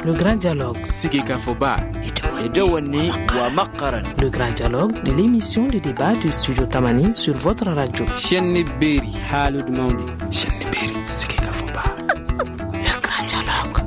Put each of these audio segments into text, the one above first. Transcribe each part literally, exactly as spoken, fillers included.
Le grand dialogue. Sigeka Foba. Edewani wa Makaran. Le grand dialogue de l'émission de débat du studio Tamani sur votre radio. Chenni Beri. Halud Maudi. Chenni Beri. Sigeka Foba. Le grand dialogue.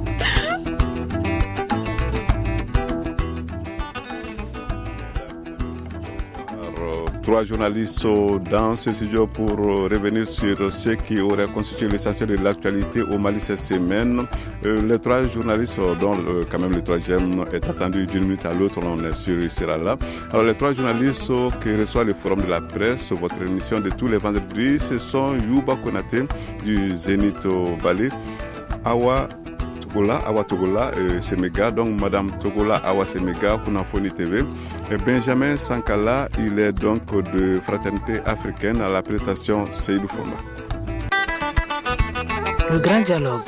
Trois journalistes dans ce studio pour revenir sur ce qui aurait constitué l'essentiel de l'actualité au Mali cette semaine. Euh, les trois journalistes, dont euh, quand même le troisième est attendu d'une minute à l'autre, on est sûr qu'il sera là. Alors les trois journalistes qui reçoivent le forum de la presse, votre émission de tous les vendredis, ce sont Youba Konaté du Zénith au Bali, Awa Togola, Awa Togola et Semega, donc Madame Togola Awa Semega, Kunafoni T V. Et Benjamin Sankala, il est donc de Fraternité africaine à la présentation Seydou Foma. Le grand dialogue.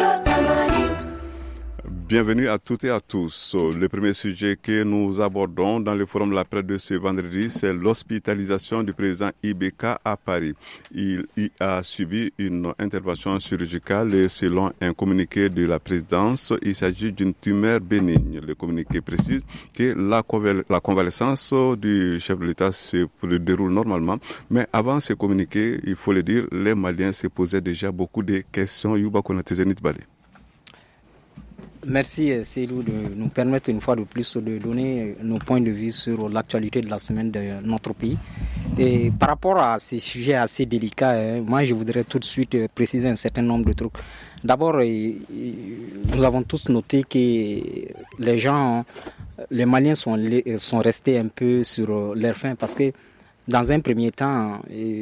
Bienvenue à toutes et à tous. Le premier sujet que nous abordons dans le forum de la presse de ce vendredi, c'est l'hospitalisation du président I B K à Paris. Il y a subi une intervention chirurgicale et selon un communiqué de la présidence, il s'agit d'une tumeur bénigne. Le communiqué précise que la, conval- la convalescence du chef de l'État se déroule normalement. Mais avant ce communiqué, il faut le dire, les Maliens se posaient déjà beaucoup de questions. Youba Konaté Zénith Bali. Merci Cédou de nous permettre une fois de plus de donner nos points de vue sur l'actualité de la semaine de notre pays. Et par rapport à ces sujets assez délicats, hein, moi je voudrais tout de suite préciser un certain nombre de trucs. D'abord, nous avons tous noté que les gens, les Maliens sont, sont restés un peu sur leur faim parce que dans un premier temps,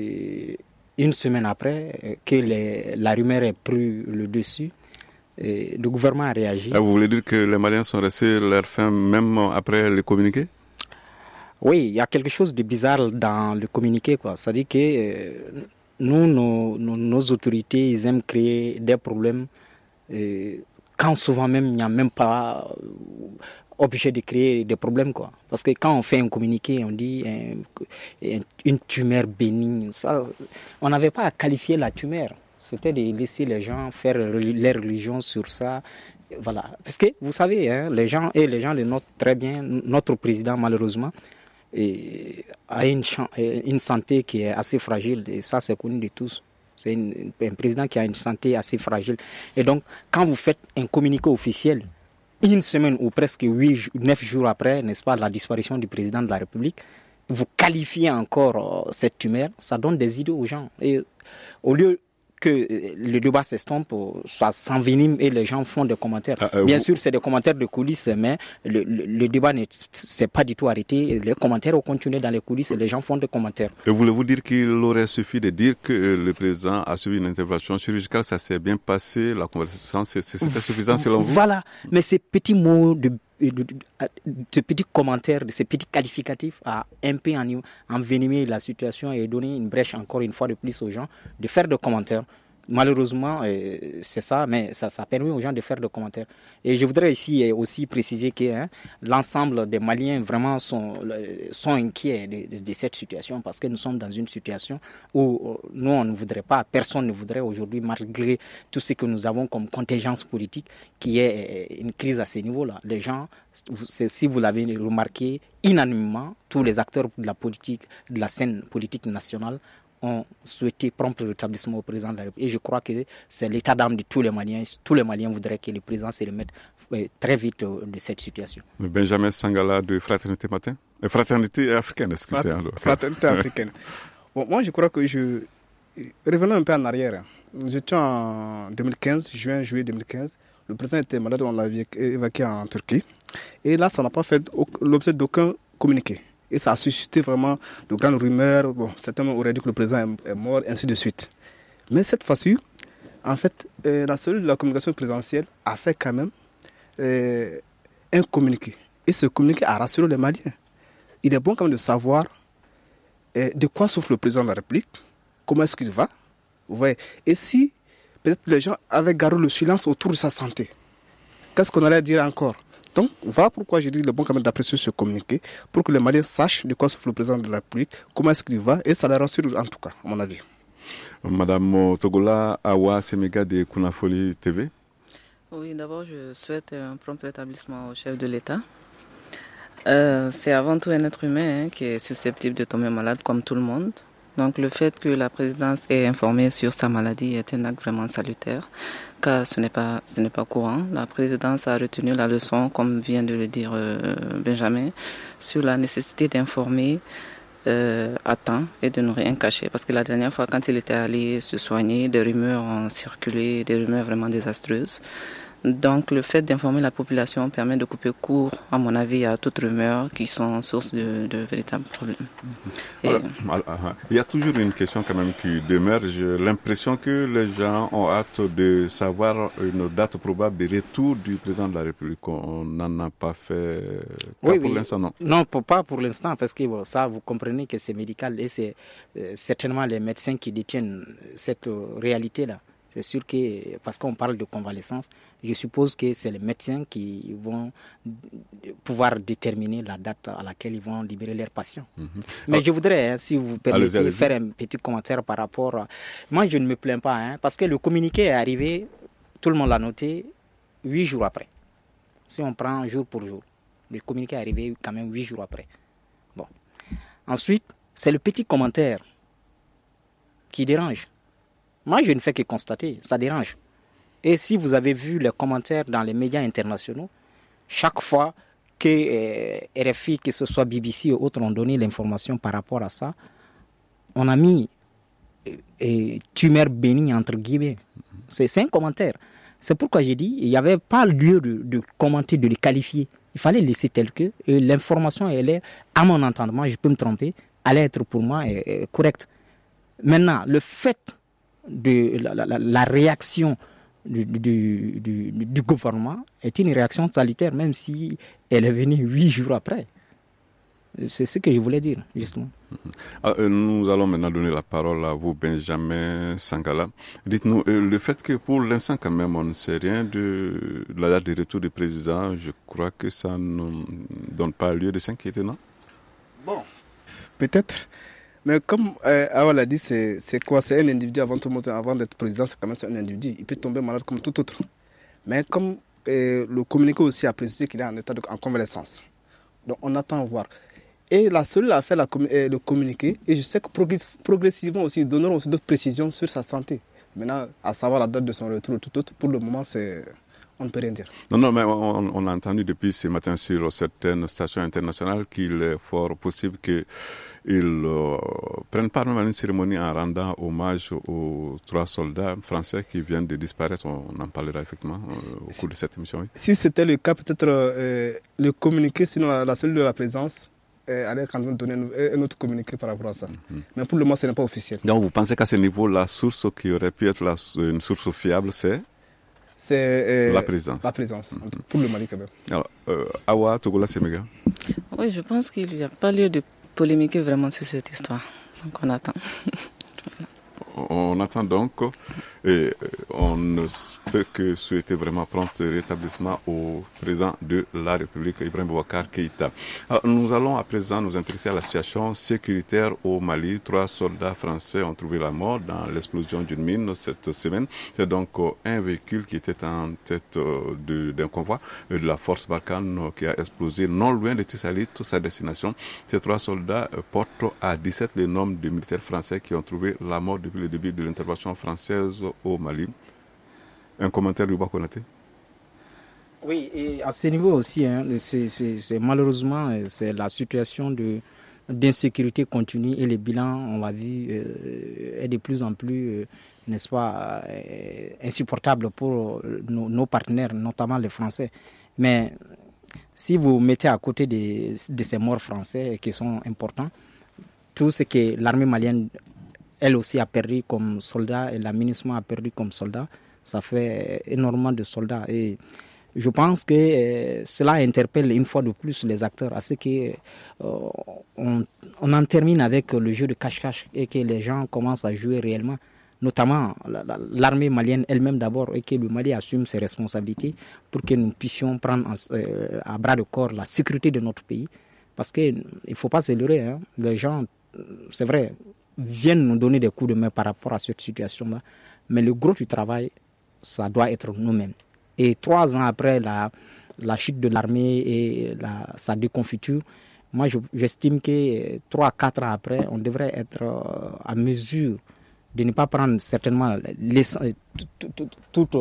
une semaine après que les, la rumeur ait pris le dessus, et le gouvernement a réagi. Ah, vous voulez dire que les Maliens sont restés leur faim même après le communiqué? Oui, il y a quelque chose de bizarre dans le communiqué, quoi. C'est-à-dire que euh, nous, nos, nos, nos autorités, ils aiment créer des problèmes euh, quand souvent même il n'y a même pas euh, obligé de créer des problèmes, quoi. Parce que quand on fait un communiqué, on dit euh, une tumeur bénigne. Ça, on n'avait pas à qualifier la tumeur. C'était de laisser les gens faire leur religion sur ça. Voilà. Parce que, vous savez, hein, les gens, et les gens le notent très bien, notre président, malheureusement, et, a une, une santé qui est assez fragile. Et ça, c'est connu de tous. C'est une, un président qui a une santé assez fragile. Et donc, quand vous faites un communiqué officiel, une semaine ou presque huit, neuf jours après, n'est-ce pas, la disparition du président de la République, vous qualifiez encore euh, cette tumeur, ça donne des idées aux gens. Et au lieu que le débat s'estompe, ça s'envenime et les gens font des commentaires. Ah, euh, Bien vous... sûr, c'est des commentaires de coulisses, mais le, le, le débat ne s'est pas du tout arrêté. Les commentaires ont continué dans les coulisses et les gens font des commentaires. Et voulez-vous dire qu'il aurait suffi de dire que le président a subi une intervention chirurgicale, ça s'est bien passé, la conversation, c'était suffisant selon vous? Voilà, mais ces petits mots de De, de, de, de petits commentaires, de ces petits qualificatifs a un peu envenimé la situation et donné une brèche encore une fois de plus aux gens de faire des commentaires. Malheureusement, euh, c'est ça, mais ça, ça permet aux gens de faire des commentaires. Et je voudrais ici aussi préciser que hein, l'ensemble des Maliens vraiment sont, sont inquiets de, de, de cette situation parce que nous sommes dans une situation où nous, on ne voudrait pas, personne ne voudrait aujourd'hui, malgré tout ce que nous avons comme contingence politique, qui est une crise à ce niveau-là. Les gens, si vous l'avez remarqué, unanimement, tous les acteurs de la politique, de la scène politique nationale, ont souhaité prompt rétablissement au président de la République. Et je crois que c'est l'état d'âme de tous les Maliens. Tous les Maliens voudraient que le président se remette très vite de cette situation. Benjamin Sangala de Fraternité Matin, Fraternité africaine, excusez-moi. Fraternité africaine. Bon, moi, je crois que je... Revenons un peu en arrière. Nous étions en deux mille quinze, juin, juillet deux mille quinze. Le président était malade, on l'a évacué en Turquie. Et là, ça n'a pas fait l'objet d'aucun communiqué. Et ça a suscité vraiment de grandes rumeurs. Bon, certains auraient dit que le président est mort, ainsi de suite. Mais cette fois-ci, en fait, euh, la cellule de la communication présidentielle a fait quand même euh, un communiqué. Et ce communiqué a rassuré les Maliens. Il est bon quand même de savoir euh, de quoi souffre le président de la République, comment est-ce qu'il va. Vous voyez. Et si peut-être les gens avaient gardé le silence autour de sa santé, qu'est-ce qu'on allait dire encore? Donc, voilà pourquoi j'ai dit le bon quand même d'apprécier ce communiqué, pour que les Maliens sachent de quoi souffre le président de la République, comment est-ce qu'il va, et ça les rassure en tout cas, à mon avis. Madame Togola Awa Semega de Kunafoli T V. Oui, d'abord, je souhaite un prompt rétablissement au chef de l'État. Euh, c'est avant tout un être humain hein, qui est susceptible de tomber malade comme tout le monde. Donc le fait que la présidence ait informé sur sa maladie est un acte vraiment salutaire, car ce n'est pas, ce n'est pas courant. La présidence a retenu la leçon, comme vient de le dire euh, Benjamin, sur la nécessité d'informer euh, à temps et de ne rien cacher. Parce que la dernière fois, quand il était allé se soigner, des rumeurs ont circulé, des rumeurs vraiment désastreuses. Donc le fait d'informer la population permet de couper court, à mon avis, à toute rumeur qui sont source de, de véritables problèmes. Et... Alors, il y a toujours une question quand même qui demeure. J'ai l'impression que les gens ont hâte de savoir une date probable de retour du président de la République. On n'en a pas fait pas oui, pour oui. l'instant, non? Non, pas pour l'instant, parce que bon, ça, vous comprenez que c'est médical et c'est euh, certainement les médecins qui détiennent cette euh, réalité-là. C'est sûr que, parce qu'on parle de convalescence, je suppose que c'est les médecins qui vont pouvoir déterminer la date à laquelle ils vont libérer leurs patients. Mm-hmm. Mais Alors, je voudrais, hein, si vous permettez, allez-y, allez-y. faire un petit commentaire par rapport à... Moi, je ne me plains pas, hein, parce que le communiqué est arrivé, tout le monde l'a noté, huit jours après. Si on prend jour pour jour, le communiqué est arrivé quand même huit jours après. Bon. Ensuite, c'est le petit commentaire qui dérange. Moi, je ne fais que constater, ça dérange. Et si vous avez vu les commentaires dans les médias internationaux, chaque fois que euh, R F I, que ce soit B B C ou autres, ont donné l'information par rapport à ça, on a mis euh, euh, tumeur bénie entre guillemets. C'est, c'est un commentaire. C'est pourquoi j'ai dit, il n'y avait pas lieu de, de commenter, de les qualifier. Il fallait laisser tel que. Et l'information, elle est, à mon entendement, je peux me tromper, allait être pour moi euh, euh, correcte. Maintenant, le fait de la, la, la réaction du, du, du, du gouvernement est une réaction salutaire, même si elle est venue huit jours après. C'est ce que je voulais dire, justement. Ah, nous allons maintenant donner la parole à vous, Benjamin Sangala. Dites-nous, le fait que pour l'instant, quand même, on ne sait rien de la date de retour du président, je crois que ça ne donne pas lieu de s'inquiéter, non? Bon, peut-être. Mais comme euh, Awa l'a dit, c'est, c'est quoi? C'est un individu avant tout, avant d'être président, c'est quand même un individu. Il peut tomber malade comme tout autre. Mais comme euh, le communiqué aussi a précisé qu'il est en état de en convalescence. Donc on attend à voir. Et la cellule a fait la, euh, le communiqué. Et je sais que progressivement aussi, ils donneront aussi d'autres précisions sur sa santé. Maintenant, à savoir la date de son retour, tout autre, pour le moment, c'est... on ne peut rien dire. Non, non, mais on, on a entendu depuis ce matin sur certaines stations internationales qu'il est fort possible que ils euh, prennent part même à une cérémonie en rendant hommage aux trois soldats français qui viennent de disparaître. On en parlera effectivement euh, au cours de cette émission. Oui. Si c'était le cas, peut-être euh, le communiqué, sinon la, la cellule de la présidence euh, allait quand même donner un autre communiqué par rapport à ça. Mm-hmm. Mais pour le moment, ce n'est pas officiel. Donc vous pensez qu'à ce niveau, la source qui aurait pu être la, une source fiable, c'est C'est euh, la présidence. La présidence, mm-hmm. pour le Mali quand même. Alors, euh, Awa Togola Séméga. Oui, je pense qu'il n'y a pas lieu de polémiquer vraiment sur cette histoire. Donc on attend. On attend donc et on ne peut que souhaiter vraiment prompt rétablissement au président de la République, Ibrahim Boubacar Keïta. Alors, nous allons à présent nous intéresser à la situation sécuritaire au Mali. Trois soldats français ont trouvé la mort dans l'explosion d'une mine cette semaine. C'est donc un véhicule qui était en tête de, d'un convoi de la force Barkhane qui a explosé non loin de Tissalit, sa destination. Ces trois soldats portent à dix-sept les noms de militaires français qui ont trouvé la mort depuis le début de l'intervention française au Mali. Un commentaire du Bakonaté? Oui, et à ce niveau aussi, hein, c'est, c'est, c'est, malheureusement, c'est la situation de, d'insécurité continue et le bilan, on l'a vu, euh, est de plus en plus, euh, n'est-ce pas, euh, insupportable pour nos, nos partenaires, notamment les Français. Mais si vous mettez à côté de, de ces morts français qui sont importants, tout ce que l'armée malienne elle aussi a perdu comme soldat et la MINUSMA a perdu comme soldat, ça fait énormément de soldats. Et je pense que euh, cela interpelle une fois de plus les acteurs à ce qu'on euh, on en termine avec le jeu de cache-cache et que les gens commencent à jouer réellement, notamment la, la, l'armée malienne elle-même d'abord, et que le Mali assume ses responsabilités pour que nous puissions prendre en, euh, à bras de corps la sécurité de notre pays. Parce qu'il ne faut pas se leurrer, hein. Les gens, c'est vrai, viennent nous donner des coups de main par rapport à cette situation-là. Mais le gros du travail, ça doit être nous-mêmes. Et trois ans après la, la chute de l'armée et la, sa déconfiture, moi je, j'estime que trois à quatre ans après, on devrait être à mesure de ne pas prendre certainement toute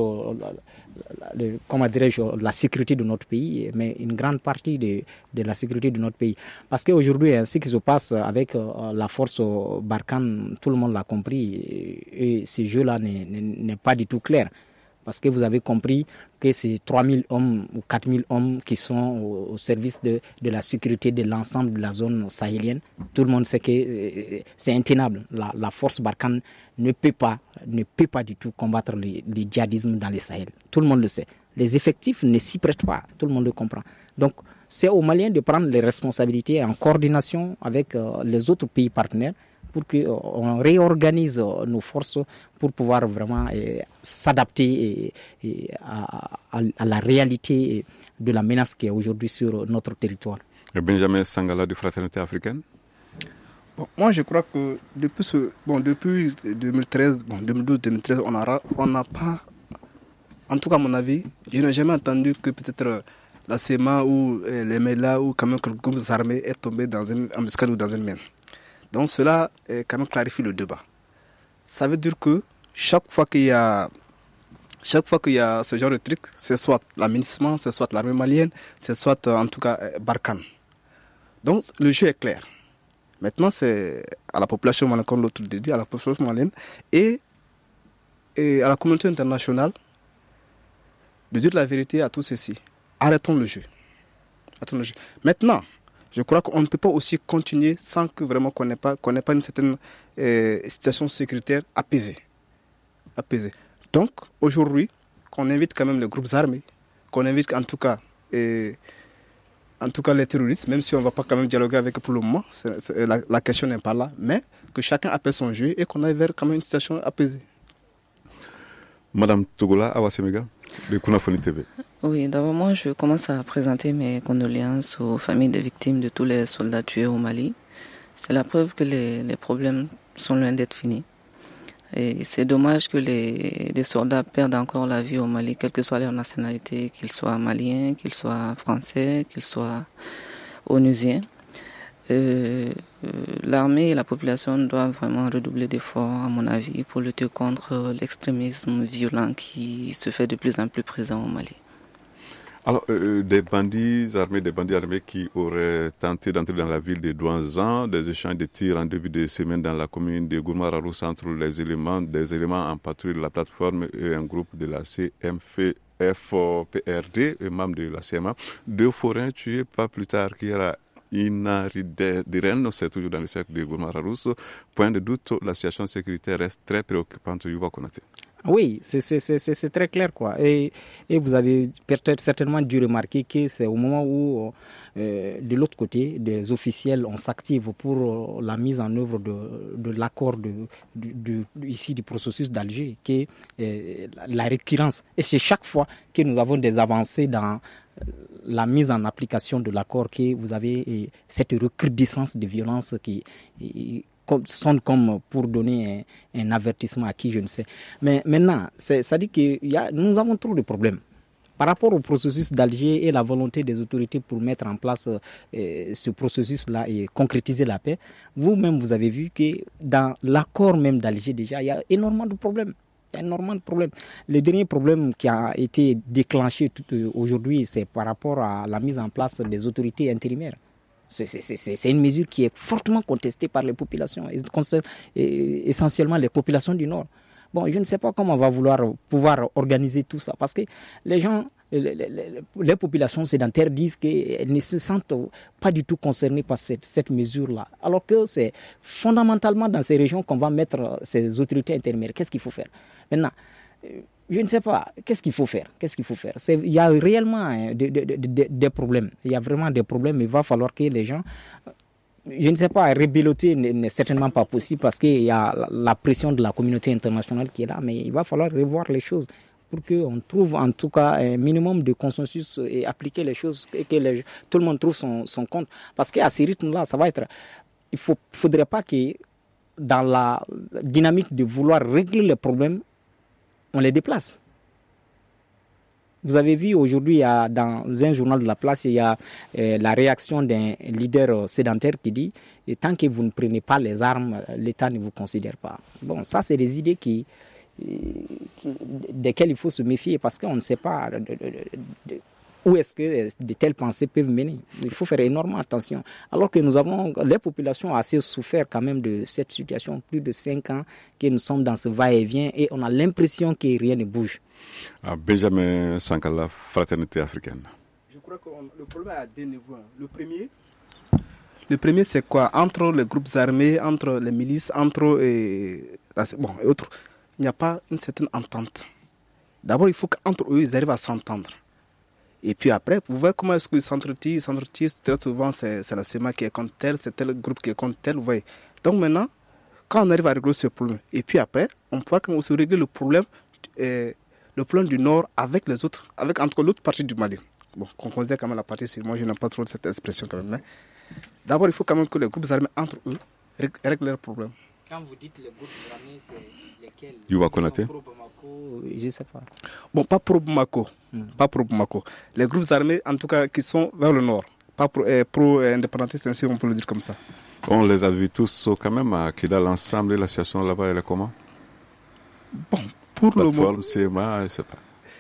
comment dirais-je, la sécurité de notre pays, mais une grande partie de, de la sécurité de notre pays. Parce qu'aujourd'hui, ce qui se passe avec la force Barkhane, tout le monde l'a compris, et, et ce jeu-là n'est, n'est pas du tout clair. Parce que vous avez compris que c'est trois mille hommes ou quatre mille hommes qui sont au, au service de, de la sécurité de l'ensemble de la zone sahélienne. Tout le monde sait que euh, c'est intenable. La, la force Barkhane ne peut pas, ne peut pas du tout combattre le, le djihadisme dans le Sahel. Tout le monde le sait. Les effectifs ne s'y prêtent pas. Tout le monde le comprend. Donc, c'est aux Maliens de prendre les responsabilités en coordination avec euh, les autres pays partenaires pour qu'on réorganise nos forces pour pouvoir vraiment eh, s'adapter et, et à, à, à la réalité de la menace qui est aujourd'hui sur notre territoire. Et Benjamin Sangala de Fraternité africaine. Bon, moi, je crois que depuis, ce, bon, depuis deux mille treize, bon, deux mille douze deux mille treize, on n'a on a pas, en tout cas à mon avis, je n'ai jamais entendu que peut-être la C E M A ou eh, les Mela ou quand même quelques groupes armés est tombé dans une embuscade ou dans une mine. Donc cela eh, quand même clarifie le débat. Ça veut dire que chaque fois qu'il y a, chaque fois qu'il y a ce genre de truc, c'est soit l'administration, c'est soit l'armée malienne, c'est soit en tout cas eh, Barkhane. Donc le jeu est clair. Maintenant, c'est à la population malienne, comme l'autre dit, à la population malienne et, et à la communauté internationale de dire la vérité à tout ceci. Arrêtons le jeu. Arrêtons le jeu. Maintenant, je crois qu'on ne peut pas aussi continuer sans que vraiment qu'on n'ait pas, qu'on n'ait pas une certaine euh, situation sécuritaire apaisée. apaisée. Donc, aujourd'hui, qu'on invite quand même les groupes armés, qu'on invite en tout cas, euh, en tout cas les terroristes, même si on ne va pas quand même dialoguer avec eux pour le moment, c'est, c'est, la, la question n'est pas là, mais que chacun appelle son jeu et qu'on aille vers quand même une situation apaisée. Madame Togola Awasemega, de Kunafoni T V. Oui, d'abord moi je commence à présenter mes condoléances aux familles des victimes de tous les soldats tués au Mali. C'est la preuve que les, les problèmes sont loin d'être finis. Et c'est dommage que les, les soldats perdent encore la vie au Mali, quelle que soit leur nationalité, qu'ils soient maliens, qu'ils soient français, qu'ils soient onusiens. Euh, euh, l'armée et la population doivent vraiment redoubler d'efforts, à mon avis, pour lutter contre l'extrémisme violent qui se fait de plus en plus présent au Mali. Alors, euh, des bandits armés, des bandits armés qui auraient tenté d'entrer dans la ville de Douanzan, des échanges de tirs en début de semaine dans la commune de Gourma-Rarousse entre les éléments, des éléments en patrouille de la plateforme et un groupe de la C M F P R D, et membre de la C M A. Deux forains tués pas plus tard qu'hier Inari Diren, c'est toujours dans le cercle de Gourma-Rarousse. Point de doute, la situation sécuritaire reste très préoccupante. Yuba Konaté. Oui, c'est, c'est, c'est, c'est très clair, quoi. Et, et vous avez peut-être certainement dû remarquer que c'est au moment où, euh, de l'autre côté, des officiels, on s'active pour la mise en œuvre de, de l'accord de, de, de, ici du processus d'Alger, que euh, la récurrence. Et c'est chaque fois que nous avons des avancées dans la mise en application de l'accord que vous avez cette recrudescence de violence qui sonne comme pour donner un, un avertissement à qui je ne sais. Mais maintenant, c'est, ça dit que y a, nous avons trop de problèmes. Par rapport au processus d'Alger et la volonté des autorités pour mettre en place euh, ce processus-là et concrétiser la paix, vous-même vous avez vu que dans l'accord même d'Alger déjà, il y a énormément de problèmes. Il y a énormément de problèmes. Le dernier problème qui a été déclenché tout, euh, aujourd'hui, c'est par rapport à la mise en place des autorités intérimaires. C'est, c'est, c'est, c'est une mesure qui est fortement contestée par les populations, et, et, essentiellement les populations du Nord. Bon, je ne sais pas comment on va vouloir pouvoir organiser tout ça, parce que les gens, les, les, les populations sédentaires disent qu'elles ne se sentent pas du tout concernées par cette, cette mesure-là, alors que c'est fondamentalement dans ces régions qu'on va mettre ces autorités intérimaires. Qu'est-ce qu'il faut faire? Maintenant, je ne sais pas, qu'est-ce qu'il faut faire? Qu'est-ce qu'il faut faire? C'est, il y a réellement des, des, des, des problèmes. Il y a vraiment des problèmes. Il va falloir que les gens, je ne sais pas, rebelloter n'est certainement pas possible parce qu'il y a la pression de la communauté internationale qui est là, mais il va falloir revoir les choses pour qu'on trouve en tout cas un minimum de consensus et appliquer les choses et que les, tout le monde trouve son, son compte. Parce qu'à ce rythme-là, ça va être... Il ne faudrait pas que dans la dynamique de vouloir régler les problèmes, on les déplace. Vous avez vu aujourd'hui, il y a, dans un journal de la place, il y a euh, la réaction d'un leader sédentaire qui dit « Tant que vous ne prenez pas les armes, l'État ne vous considère pas ». Bon, ça, c'est des idées qui, qui, desquelles il faut se méfier parce qu'on ne sait pas de, de, de, de, où est-ce que de telles pensées peuvent mener. Il faut faire énormément attention. Alors que nous avons, les populations ont assez souffert quand même de cette situation, plus de cinq ans que nous sommes dans ce va-et-vient et on a l'impression que rien ne bouge. Ah, Benjamin Sankala, Fraternité africaine. Je crois que le problème est à deux niveaux. Le premier, le premier c'est quoi? Entre les groupes armés, entre les milices, entre et, bon, et autres, il n'y a pas une certaine entente. D'abord, il faut qu'entre eux, ils arrivent à s'entendre. Et puis après, vous voyez comment est-ce qu'ils s'entretuent, ils s'entretuent, très souvent c'est, c'est la SEMA qui est contre tel, c'est tel groupe qui est contre tel, vous voyez. Donc maintenant, quand on arrive à régler ce problème, et puis après, on pourra aussi régler le problème, euh, le problème du Nord avec les autres, avec entre l'autre partie du Mali. Bon, qu'on considère quand même la partie sur moi, je n'aime pas trop cette expression quand même. Mais d'abord, il faut quand même que les groupes armés entre eux règlent leurs problèmes. Quand vous dites les groupes armés, c'est lesquels? Yuba Konaté. Je ne sais pas. Bon, pas pro Bamako. Hmm. Pas pro Bamako. Les groupes armés, en tout cas, qui sont vers le nord. Pas pro, euh, pro-indépendantistes, ainsi on peut le dire comme ça. On les a vus tous quand même à Kidal ensemble. La situation là-bas, elle est comment? Bon, pour le moment. C M A, je ne sais pas.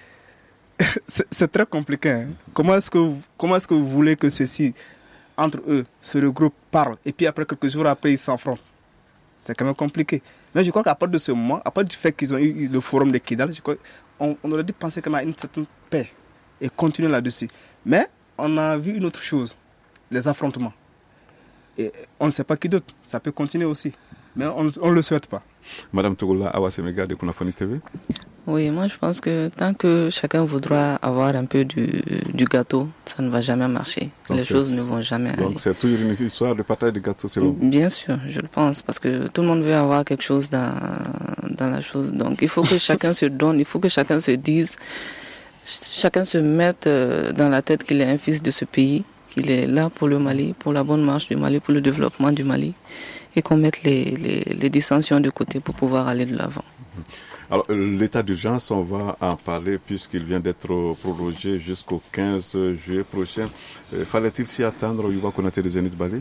c'est, c'est très compliqué. Hein. Comment, est-ce que vous, comment est-ce que vous voulez que ceux-ci, entre eux, se regroupent, parlent, et puis après, quelques jours après, ils s'affrontent? C'est quand même compliqué. Mais je crois qu'à partir de ce moment, à partir du fait qu'ils ont eu le forum de Kidal, je crois on, on aurait dû penser quand même à une certaine paix et continuer là-dessus. Mais on a vu une autre chose, les affrontements. Et on ne sait pas qui d'autre, ça peut continuer aussi. Mais on ne le souhaite pas. Madame Togola Awasemega de Kunafoni T V. Oui, moi je pense que tant que chacun voudra avoir un peu du, du gâteau, ça ne va jamais marcher. Donc les choses ne vont jamais donc aller. Donc c'est toujours une histoire de partage de gâteau, c'est bon? Bien sûr, je le pense, parce que tout le monde veut avoir quelque chose dans, dans la chose. Donc il faut que chacun se donne, il faut que chacun se dise, chacun se mette dans la tête qu'il est un fils de ce pays, qu'il est là pour le Mali, pour la bonne marche du Mali, pour le développement du Mali, et qu'on mette les, les, les dissensions de côté pour pouvoir aller de l'avant. Alors, l'état d'urgence, on va en parler puisqu'il vient d'être prorogé jusqu'au quinze juillet prochain. Euh, fallait-il s'y attendre, Yuba Konaté de Zénith Bali?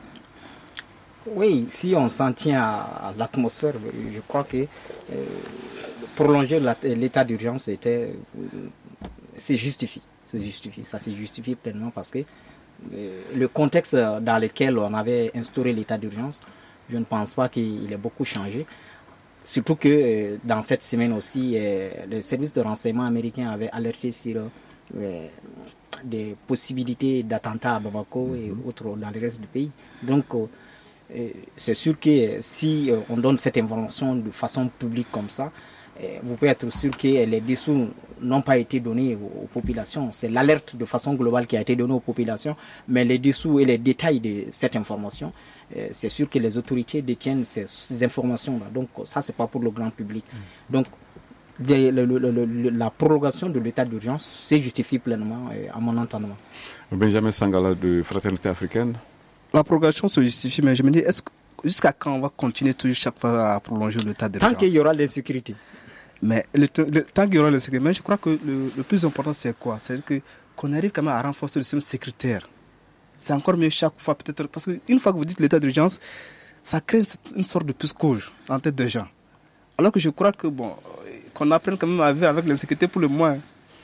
Oui, si on s'en tient à, à l'atmosphère, je crois que euh, prolonger la, l'état d'urgence, c'était, euh, c'est justifié. C'est justifié. Ça s'est justifié pleinement parce que euh, le contexte dans lequel on avait instauré l'état d'urgence, je ne pense pas qu'il ait beaucoup changé. Surtout que euh, dans cette semaine aussi, euh, le service de renseignement américain avait alerté sur euh, des possibilités d'attentats à Bamako et autres dans le reste du pays. Donc, euh, c'est sûr que si euh, on donne cette information de façon publique comme ça, euh, vous pouvez être sûr que les dessous n'ont pas été donnés aux, aux populations. C'est l'alerte de façon globale qui a été donnée aux populations, mais les dessous et les détails de cette information, euh, c'est sûr que les autorités détiennent ces, ces informations-là. Donc ça, c'est pas pour le grand public. Mmh. Donc de, le, le, le, la prorogation de l'état d'urgence se justifie pleinement euh, à mon entendement. Benjamin Sangala de Fraternité africaine. La prorogation se justifie, mais je me dis, est-ce que, jusqu'à quand on va continuer toujours chaque fois à prolonger l'état d'urgence? Tant qu'il y aura l'insécurité. Mais le, le, tant qu'il y aura l'insécurité, mais je crois que le, le plus important, c'est quoi? C'est que, qu'on arrive quand même à renforcer le système sécuritaire. C'est encore mieux chaque fois, peut-être, parce qu'une fois que vous dites l'état d'urgence, ça crée une, une sorte de puscouge dans la tête des gens. Alors que je crois que, bon, qu'on apprenne quand même à vivre avec l'insécurité pour le moins.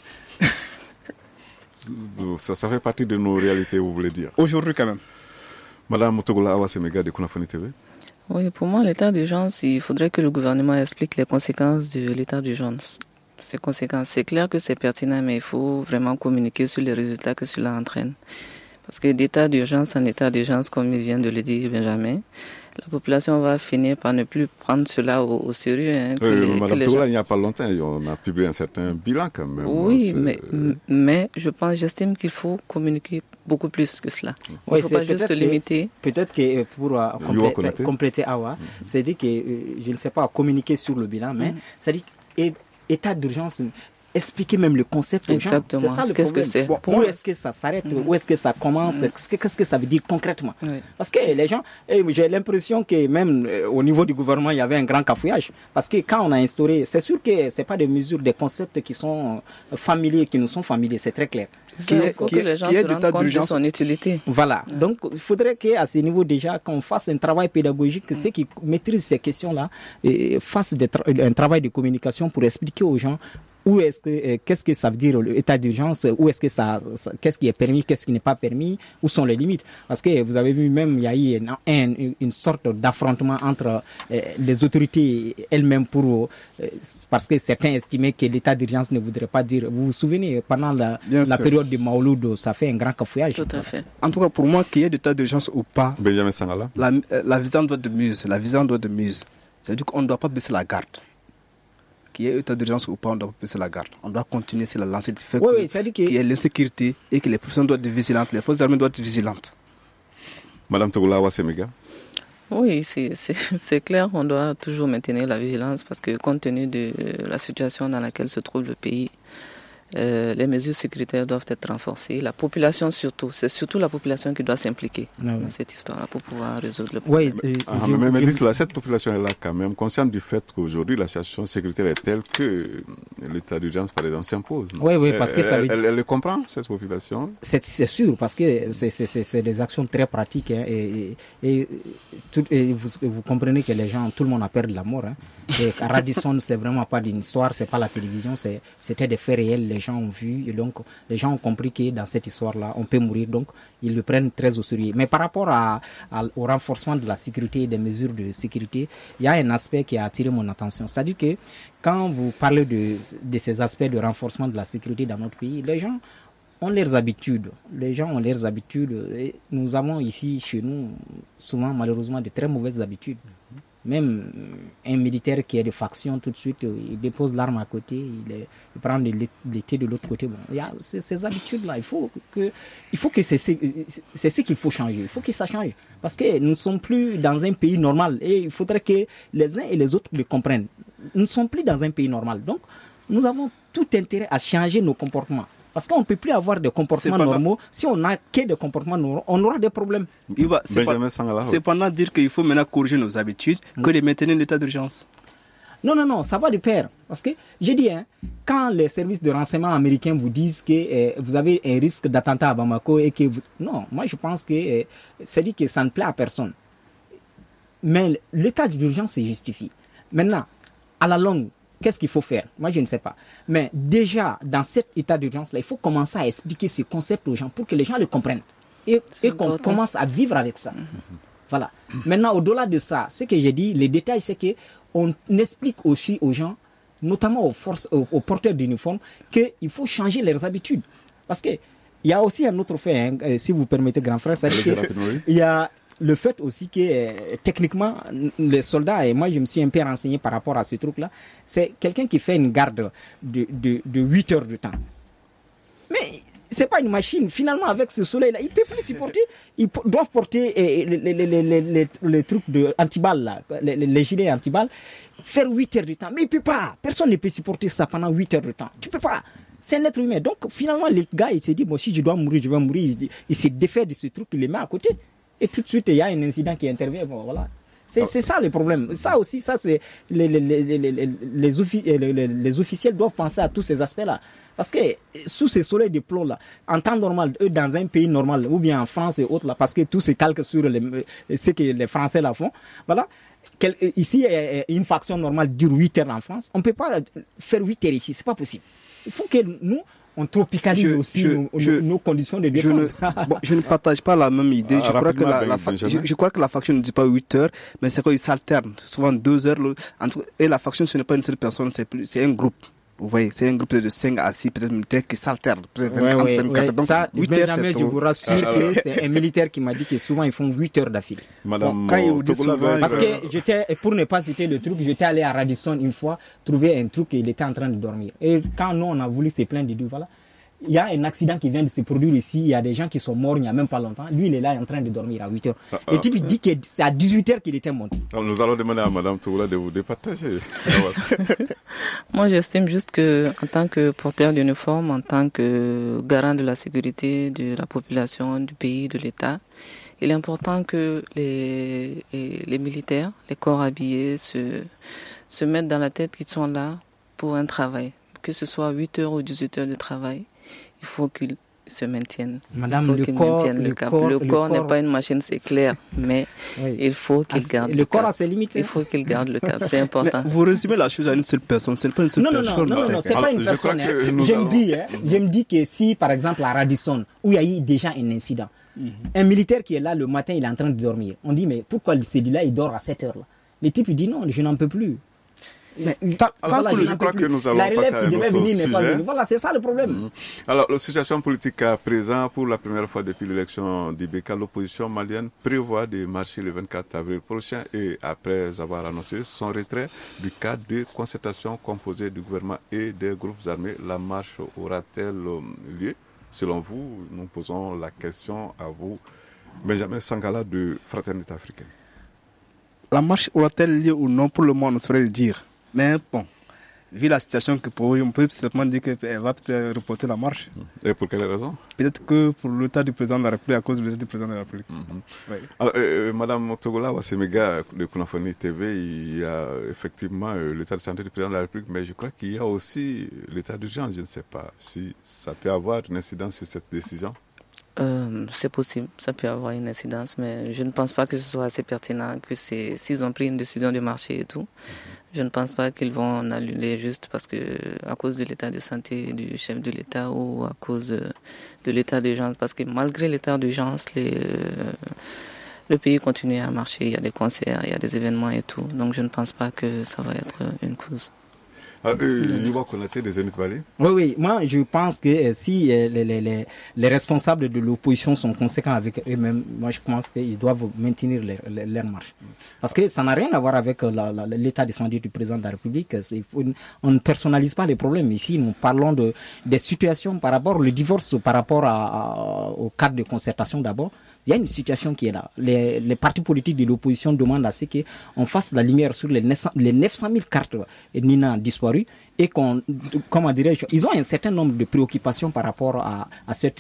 ça, ça fait partie de nos réalités, vous voulez dire? Aujourd'hui, quand même. Madame Motogola Awasemega de Kunafoni T V. Oui, pour moi, l'état d'urgence, il faudrait que le gouvernement explique les conséquences de l'état d'urgence. Ces conséquences, c'est clair que c'est pertinent, mais il faut vraiment communiquer sur les résultats que cela entraîne. Parce que d'état d'urgence en état d'urgence, comme il vient de le dire Benjamin, la population va finir par ne plus prendre cela au, au sérieux. Hein, que oui, les, Madame que Toula, gens... il n'y a pas longtemps, on a publié un certain bilan quand même. Oui, c'est... mais, mais je pense, j'estime qu'il faut communiquer beaucoup plus que cela. Il oui, ne faut pas juste se limiter. Que, peut-être que pour uh, compléter, compléter Awa, mm-hmm. c'est-à-dire que, euh, je ne sais pas, communiquer sur le bilan, mais mm-hmm. c'est-à-dire état d'urgence, expliquer même le concept aux gens. C'est ça le Qu'est-ce problème. que c'est bon, Où est-ce que ça s'arrête? Mm-hmm. Où est-ce que ça commence? Mm-hmm. Qu'est-ce que ça veut dire concrètement? Oui. Parce que les gens, j'ai l'impression que même au niveau du gouvernement, il y avait un grand cafouillage. Parce que quand on a instauré, c'est sûr que c'est pas des mesures, des concepts qui sont familiers, qui nous sont familiers, c'est très clair. Qui est, que les gens se rendent compte de son utilité. Voilà. Ouais. Donc, il faudrait qu'à ce niveau déjà, qu'on fasse un travail pédagogique, mm. ceux qui maîtrisent ces questions-là, et fassent tra- un travail de communication pour expliquer aux gens où est-ce que, euh, qu'est-ce que ça veut dire l'état d'urgence, où est-ce que ça, ça, qu'est-ce qui est permis, qu'est-ce qui n'est pas permis, où sont les limites. Parce que vous avez vu même, il y a eu une, une, une sorte d'affrontement entre euh, les autorités elles-mêmes pour, euh, parce que certains estimaient que l'état d'urgence ne voudrait pas dire. Vous vous souvenez, pendant la, la période de Maouloud, ça fait un grand cafouillage. Tout à fait. En tout cas, pour moi, qu'il y ait d'état d'urgence ou pas, Benjamin Sangala, la, la vision doit de muse, la vision doit de muse. C'est-à-dire qu'on ne doit pas baisser la garde. Qu'il y ait état d'urgence ou pas, on doit pas baisser la garde. On doit continuer sur la lancée du fait oui, que, oui, qu'il y ait l'insécurité et que les personnes doivent être vigilantes, les forces armées doivent être vigilantes. Madame Togola Wassemega. Oui, c'est, c'est, c'est clair qu'on doit toujours maintenir la vigilance parce que compte tenu de la situation dans laquelle se trouve le pays, Euh, les mesures sécuritaires doivent être renforcées. La population surtout, c'est surtout la population qui doit s'impliquer ah oui. dans cette histoire-là pour pouvoir résoudre le problème. Oui, mais, ah, je, mais, mais je, dites-là, cette population est là quand même consciente du fait qu'aujourd'hui la situation sécuritaire est telle que l'état d'urgence par exemple s'impose. Non? Oui, oui, parce elle, que ça elle, veut dire... elle, elle le comprend, cette population. C'est, c'est sûr, parce que c'est, c'est, c'est, c'est des actions très pratiques hein, et, et, et, tout, et vous, vous comprenez que les gens, tout le monde a peur de la mort. Hein. Et Radisson, c'est vraiment pas d'une histoire, c'est pas la télévision, c'est, c'était des faits réels, les gens ont vu, et donc les gens ont compris que dans cette histoire-là, on peut mourir, donc ils le prennent très au sérieux. Mais par rapport à, à, au renforcement de la sécurité et des mesures de sécurité, il y a un aspect qui a attiré mon attention. C'est-à-dire que quand vous parlez de, de ces aspects de renforcement de la sécurité dans notre pays, les gens ont leurs habitudes. Les gens ont leurs habitudes. Et nous avons ici, chez nous, souvent, malheureusement, de très mauvaises habitudes. Même un militaire qui est de faction, tout de suite, il dépose l'arme à côté, il, est, il prend l'été de l'autre côté. Bon, il y a ces, ces habitudes-là. Il faut que, il faut que c'est, c'est, c'est ce qu'il faut changer. Il faut que ça change. Parce que nous ne sommes plus dans un pays normal. Et il faudrait que les uns et les autres le comprennent. Nous ne sommes plus dans un pays normal. Donc, nous avons tout intérêt à changer nos comportements. Parce qu'on ne peut plus avoir des comportements normaux. Si on n'a que des comportements normaux, on aura des problèmes. Va, c'est, pas, c'est pendant dire qu'il faut maintenant corriger nos habitudes que de maintenir l'état d'urgence. Non, non, non, ça va de pair. Parce que, j'ai dit, hein, quand les services de renseignement américains vous disent que euh, vous avez un risque d'attentat à Bamako et que vous... Non, moi je pense que euh, c'est dit que ça ne plaît à personne. Mais l'état d'urgence se justifie. Maintenant, à la longue, qu'est-ce qu'il faut faire? Moi, je ne sais pas. Mais déjà, dans cet état d'urgence-là, il faut commencer à expliquer ce concept aux gens pour que les gens le comprennent. Et, et qu'on important. commence à vivre avec ça. Mm-hmm. Voilà. Maintenant, au-delà de ça, ce que j'ai dit, les détails, c'est qu'on explique aussi aux gens, notamment aux forces, aux, aux porteurs d'uniforme, qu'il faut changer leurs habitudes. Parce qu'il y a aussi un autre fait, hein, si vous permettez, grand frère, c'est qu'il y a... Le fait aussi que euh, techniquement, les soldats, et moi je me suis un peu renseigné par rapport à ce truc-là, c'est quelqu'un qui fait une garde de, de, de huit heures de temps. Mais c'est pas une machine. Finalement, avec ce soleil-là, il ne peut plus supporter. Ils p- doivent porter euh, les, les, les, les, les, les trucs de antiballes, là, les, les, les gilets antiballes, faire huit heures de temps. Mais il ne peut pas. Personne ne peut supporter ça pendant huit heures de temps. Tu ne peux pas. C'est un être humain. Donc finalement, les gars, ils se disent, bon, si je dois mourir, je vais mourir. Il, il se défait de ce truc, il les met à côté. Et tout de suite, il y a un incident qui intervient. Bon, voilà. C'est, c'est ça le problème. Ça aussi, ça, c'est les, les, les, les, les, les, offi- les, les, les officiels doivent penser à tous ces aspects-là. Parce que sous ces soleils de plomb là, en temps normal, eux, dans un pays normal, ou bien en France et autres, là, parce que tout se calque sur les, ce que les Français là font, voilà. Quel, ici, une faction normale dure huit heures en France. On ne peut pas faire huit heures ici, c'est pas possible. Il faut que nous, on tropicalise je, aussi je, nos, je, nos conditions de défense. Je ne, bon, je ne partage pas la même idée. Ah, je, crois que la, la fa- je, je crois que la faction ne dit pas huit heures, mais c'est qu'ils s'alternent. Souvent deux heures. Et la faction, ce n'est pas une seule personne, c'est, plus, c'est un groupe. Vous voyez, c'est un groupe de cinq à six peut-être militaires qui s'alternent. Oui, oui, oui. Donc, ça, Benjamin, je vous rassure ah, que c'est un militaire qui m'a dit que souvent ils font huit heures d'affilée. Madame, bon, quand il vous dit souvent, parce que j'étais, pour ne pas citer le truc, j'étais allé à Radisson une fois, trouver un truc et il était en train de dormir. Et quand nous, on a voulu se plaindre, il dit voilà. il y a un accident qui vient de se produire ici, il y a des gens qui sont morts il n'y a même pas longtemps. Lui, il est là en train de dormir à huit heures. Ah, le type, il dit que c'est à dix-huit heures qu'il était monté. Alors, nous allons demander à Mme Togola de vous départager. Moi, j'estime juste que, en tant que porteur d'uniforme, en tant que garant de la sécurité de la population, du pays, de l'État, il est important que les, les militaires, les corps habillés se, se mettent dans la tête qu'ils sont là pour un travail. Que ce soit huit heures ou dix-huit heures de travail, il faut qu'ils se maintiennent. Madame, il faut le qu'ils corps, maintiennent le, le cap. corps, le le corps n'est corps... pas une machine, c'est clair, mais oui. il faut qu'il garde le, le corps cap. a ses limites. Il faut qu'il garde le cap, c'est important. Mais vous résumez la chose à une seule personne, c'est pas une seule non, personne. Non, non, non, non, c'est pas une personne. Hein. Je, me dis, hein, je me dis que si, par exemple, à Radisson, où il y a eu déjà un incident, mm-hmm. un militaire qui est là le matin, il est en train de dormir. On dit, mais pourquoi celui-là, il dort à sept heures là? Le type, il dit non, je n'en peux plus. Mais, alors, voilà, je, je crois que nous allons la relève passer qui devait venir n'est pas venue. venue. Voilà, c'est ça le problème. Mmh. Alors, la situation politique à présent, pour la première fois depuis l'élection d'Ibeka, l'opposition malienne prévoit de marcher le vingt-quatre avril prochain et après avoir annoncé son retrait du cadre de concertation composé du gouvernement et des groupes armés, la marche aura-t-elle lieu? Selon vous, nous posons la question à vous, Benjamin Sangala de Fraternité africaine. La marche aura-t-elle lieu ou non? Pour le moment, on ne saurait le dire. Mais bon, vu la situation que pour eux, on peut certainement dire qu'elle va peut-être reporter la marche. Et pour quelle raison? Peut-être que pour l'état du président de la République, à cause de l'état du président de la République. Mm-hmm. Oui. Alors, euh, Madame Togola Wassemega de Kunafoni T V, il y a effectivement euh, l'état de santé du président de la République, mais je crois qu'il y a aussi l'état d'urgence. Je ne sais pas si ça peut avoir une incidence sur cette décision. Euh, c'est possible, ça peut avoir une incidence, mais je ne pense pas que ce soit assez pertinent, que c'est, s'ils ont pris une décision de marcher et tout, mm-hmm. je ne pense pas qu'ils vont en annuler juste parce que, à cause de l'état de santé du chef de l'État ou à cause de, de l'état d'urgence, parce que malgré l'état d'urgence, les, euh, le pays continue à marcher, il y a des concerts, il y a des événements et tout, donc je ne pense pas que ça va être une cause. Ah, euh, il va connaître des Zénith Valley. Oui, oui. Moi, je pense que euh, si euh, les, les, les, les responsables de l'opposition sont conséquents avec eux-mêmes, moi, je pense qu'ils doivent maintenir leur, leur, leur marche. Parce que ça n'a rien à voir avec la, la, l'état de santé du président de la République. C'est, on ne personnalise pas les problèmes. Ici, nous parlons de, des situations par rapport au divorce, par rapport à, à, au cadre de concertation d'abord. Il y a une situation qui est là. Les, les partis politiques de l'opposition demandent à ce qu'on fasse la lumière sur les neuf cent mille cartes Nina disparues et qu'on, comment dirais-je, ils ont un certain nombre de préoccupations par rapport à, à, cette,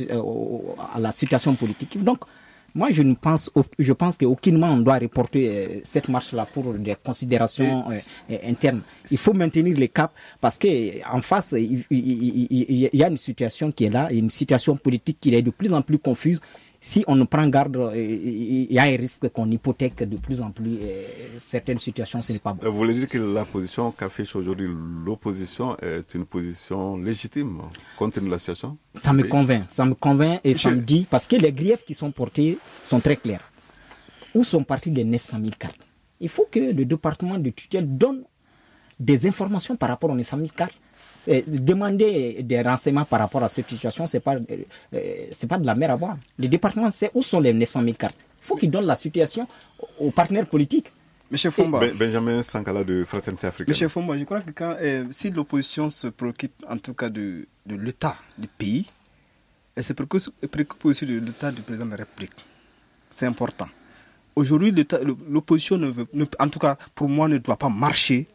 à la situation politique. Donc, moi, je ne pense, je pense qu'aucunement on doit reporter cette marche-là pour des considérations euh, internes. Il faut maintenir les caps parce qu'en face, il, il, il, il y a une situation qui est là, une situation politique qui est de plus en plus confuse. Si on ne prend garde, il y a un risque qu'on hypothèque de plus en plus certaines situations, ce n'est pas bon. Vous voulez dire que la position qu'affiche aujourd'hui l'opposition est une position légitime compte tenu de la situation? Ça me convainc, ça me convainc et ça me dit, parce que les griefs qui sont portés sont très clairs. Où sont partis les neuf cent mille cartes? Il faut que le département de tutelle donne des informations par rapport aux neuf cent mille cartes. Demander des renseignements par rapport à cette situation, ce n'est pas, euh, c'est pas de la mer à boire. Le département sait où sont les neuf cent mille cartes. Il faut qu'il donne la situation aux partenaires politiques. Monsieur Fomba. Ben, Benjamin Sankala de Fraternité africaine. Monsieur Fomba, je crois que quand, euh, si l'opposition se préoccupe en tout cas de, de l'état du pays, elle se préoccupe aussi de l'état du président de la République. C'est important. Aujourd'hui, l'état, l'opposition, ne veut, ne, en tout cas pour moi, ne doit pas marcher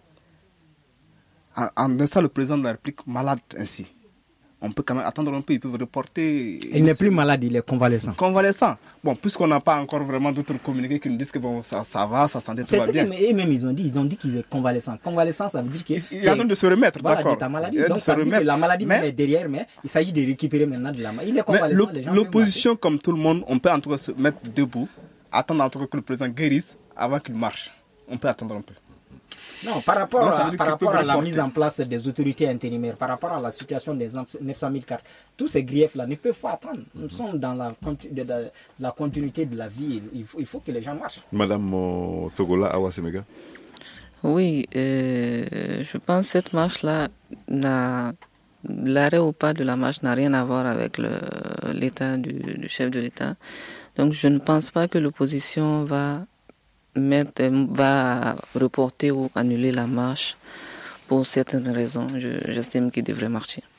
en laissant le président de la République malade ainsi. On peut quand même attendre un peu, ils peuvent reporter. Il n'est plus malade, il est convalescent. Convalescent. Bon, puisqu'on n'a pas encore vraiment d'autres communiqués qui nous disent que bon, ça, ça va, ça santé, tout va bien. C'est ce qu'eux-mêmes ils ont dit, ils ont dit qu'ils sont convalescents. Convalescent, ça veut dire qu'il il est en train de se remettre, voilà, d'accord. De ta maladie. Donc ça veut dire que la maladie mais, est derrière, mais il s'agit de récupérer maintenant de la maladie. Il est convalescent. Les gens l'opposition, comme tout le monde, on peut en tout cas se mettre debout, attendre en tout cas que le président guérisse avant qu'il marche. On peut attendre un peu. Non, par rapport, non, à, par rapport à la mise en place des autorités intérimaires, par rapport à la situation des neuf cent mille cartes, tous ces griefs-là ne peuvent pas attendre. Nous sommes dans la, la, la continuité de la vie. Il faut, il faut que les gens marchent. Madame euh, Togola Awasemega. Oui, euh, je pense que cette marche-là, n'a, l'arrêt ou pas de la marche n'a rien à voir avec le, l'état du, du chef de l'État. Donc je ne pense pas que l'opposition va... Mettre, va reporter ou annuler la marche pour certaines raisons. Je, j'estime qu'il devrait marcher.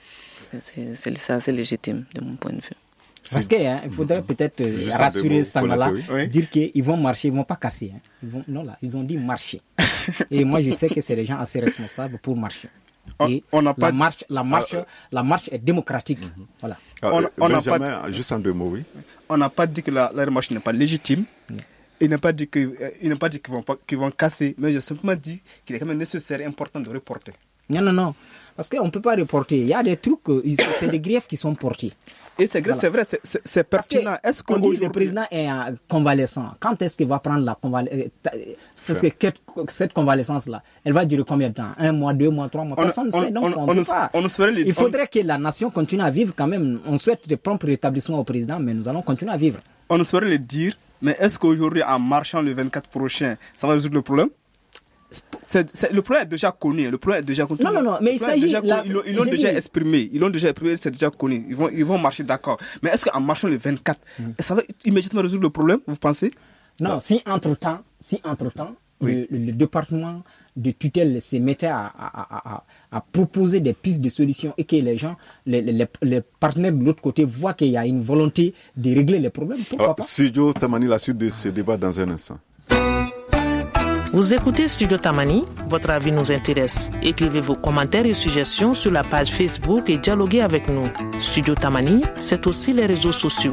que c'est, c'est, c'est assez légitime de mon point de vue. Parce qu'il hein, faudrait peut-être euh, rassurer Sangala, oui. dire qu'ils vont marcher, ils ne vont pas casser. Hein. Ils vont, non, là, ils ont dit marcher. Et moi, je sais que c'est des gens assez responsables pour marcher. Et on, on la, pas marche, la, marche, ah, la marche est démocratique. Mm-hmm. Voilà. Ah, on, on Benjamin, pas, juste en deux mots, oui. On n'a pas dit que la, la marche n'est pas légitime. Mm. Il n'a pas dit que, euh, il n'a pas dit qu'ils vont, pas, qu'ils vont casser, mais j'ai simplement dit qu'il est quand même nécessaire et important de reporter. Non, non, non. Parce qu'on ne peut pas reporter. Il y a des trucs, c'est des griefs qui sont portés. Et c'est, voilà. c'est vrai, c'est, c'est, c'est pertinent. Que, est-ce qu'on dit que le président est convalescent? Quand est-ce qu'il va prendre la convalescence? Parce que cette convalescence-là, elle va durer combien de temps? Un mois, deux mois, trois mois? Personne ne sait. Donc on, on, on peut pas. On, on les, Il faudrait on... que la nation continue à vivre quand même. On souhaite de prompt rétablissement au président, mais nous allons continuer à vivre. On ne saurait le dire, mais est-ce qu'aujourd'hui, en marchant le vingt-quatre prochain, ça va résoudre le problème? C'est, c'est, le problème est déjà connu. Le problème est déjà connu. Non, non, non, mais il s'agit. La... Ils l'ont, ils l'ont déjà dit. exprimé. Ils l'ont déjà exprimé, c'est déjà connu. Ils vont, ils vont marcher d'accord. Mais est-ce qu'en marchant le vingt-quatre, mm. ça va immédiatement résoudre le problème, vous pensez? Non, non. si entre-temps, si entre-temps oui. le, le département de tutelle se mettait à, à, à, à proposer des pistes de solutions et que les gens, les, les, les partenaires de l'autre côté voient qu'il y a une volonté de régler les problèmes, pourquoi oh, pas? Studio Tamani, la suite de ce débat dans un instant. Vous écoutez Studio Tamani, votre avis nous intéresse. Écrivez vos commentaires et suggestions sur la page Facebook et dialoguez avec nous. Studio Tamani, c'est aussi les réseaux sociaux.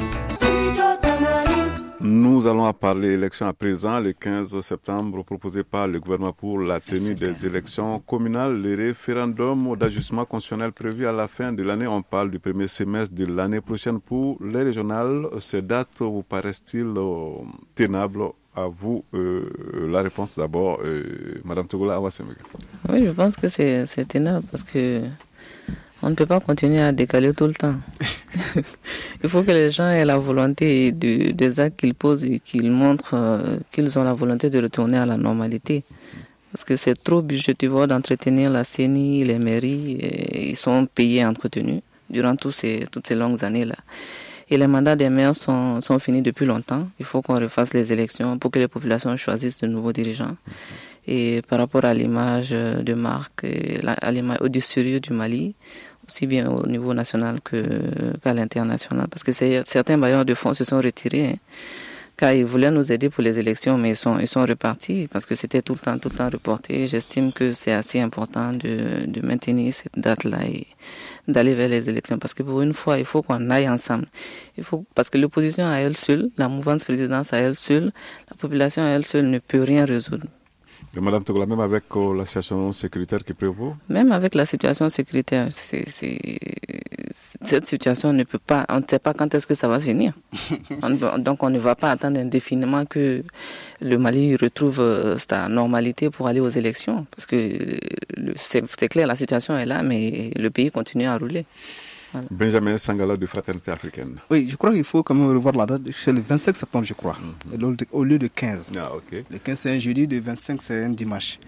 Nous allons parler élections à présent, le quinze septembre, proposé par le gouvernement pour la tenue des élections communales, le référendum d'ajustement constitutionnel prévu à la fin de l'année. On parle du premier semestre de l'année prochaine pour les régionales. Ces dates vous paraissent-ils euh, tenables? À vous, euh, la réponse d'abord, euh, Madame Togola Awasemega. Oui, je pense que c'est, c'est tenable parce que on ne peut pas continuer à décaler tout le temps. Il faut que les gens aient la volonté de, des actes qu'ils posent et qu'ils montrent euh, qu'ils ont la volonté de retourner à la normalité. Parce que c'est trop budgétivore d'entretenir la C E N I, les mairies, et ils sont payés et entretenus durant tous ces, toutes ces longues années-là. Et les mandats des maires sont, sont finis depuis longtemps. Il faut qu'on refasse les élections pour que les populations choisissent de nouveaux dirigeants. Et par rapport à l'image de marque, à l'image au sérieux du Mali, aussi bien au niveau national que, qu'à l'international. Parce que c'est, certains bailleurs de fonds se sont retirés, hein, car ils voulaient nous aider pour les élections, mais ils sont, ils sont repartis parce que c'était tout le temps, tout le temps reporté. J'estime que c'est assez important de, de maintenir cette date-là et d'aller vers les élections, parce que pour une fois, il faut qu'on aille ensemble. Il faut, parce que l'opposition à elle seule, la mouvance présidence à elle seule, la population à elle seule ne peut rien résoudre. Et Madame Togola, même avec euh, la situation sécuritaire qui prévaut? Même avec la situation sécuritaire, c'est, c'est, cette situation ne peut pas, on ne sait pas quand est-ce que ça va finir. on, donc on ne va pas attendre indéfiniment que le Mali retrouve euh, sa normalité pour aller aux élections. Parce que le, c'est, c'est clair, la situation est là, mais le pays continue à rouler. Voilà. Benjamin Sangala de Fraternité africaine. Oui, je crois qu'il faut quand même revoir la date. C'est le vingt-cinq septembre, je crois, mm-hmm. au lieu de quinze. Ah, okay. Le quinze, c'est un jeudi, le vingt-cinq, c'est un dimanche.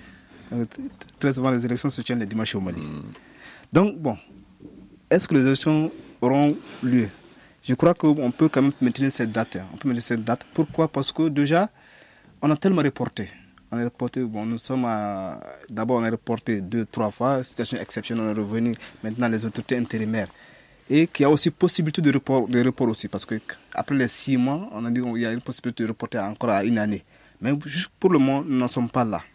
Très souvent, les élections se tiennent le dimanche au Mali. Mm. Donc, bon, est-ce que les élections auront lieu? Je crois qu'on peut quand même maintenir cette date. On peut maintenir cette date. Pourquoi? Parce que déjà, on a tellement reporté. On a reporté, bon, nous sommes à... D'abord, on a reporté deux, trois fois. Situation exceptionnelle, on est revenu. Maintenant, les autorités intérimaires. Et qu'il y a aussi possibilité de report, de report aussi, parce qu'après les six mois, on a dit qu'il y a une possibilité de reporter encore à une année. Mais juste pour le moment, nous n'en sommes pas là.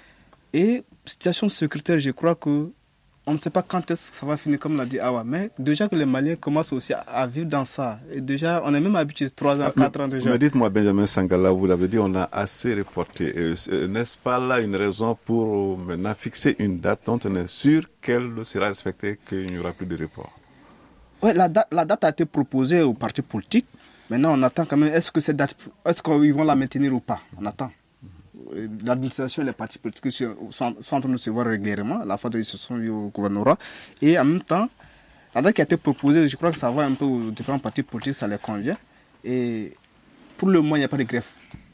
Et situation sécuritaire, je crois que on ne sait pas quand est-ce que ça va finir, comme l'a dit Awa. Mais déjà que les Maliens commencent aussi à, à vivre dans ça. Et déjà, on est même habitué trois ans, quatre ans déjà. Mais dites-moi, Benjamin Sangala, vous l'avez dit, on a assez reporté. Et n'est-ce pas là une raison pour maintenant fixer une date dont on est sûr qu'elle sera respectée, qu'il n'y aura plus de report? Oui, la date, la date a été proposée aux partis politiques. Maintenant, on attend quand même, est-ce que cette date, est-ce qu'ils vont la maintenir ou pas? On attend. L'administration et les partis politiques sont, sont, sont en train de se voir régulièrement. La fois où ils se sont vus au gouvernorat. Et en même temps, la date qui a été proposée, je crois que ça va un peu aux différents partis politiques, ça les convient. Et pour le moment, il n'y a pas de greffe.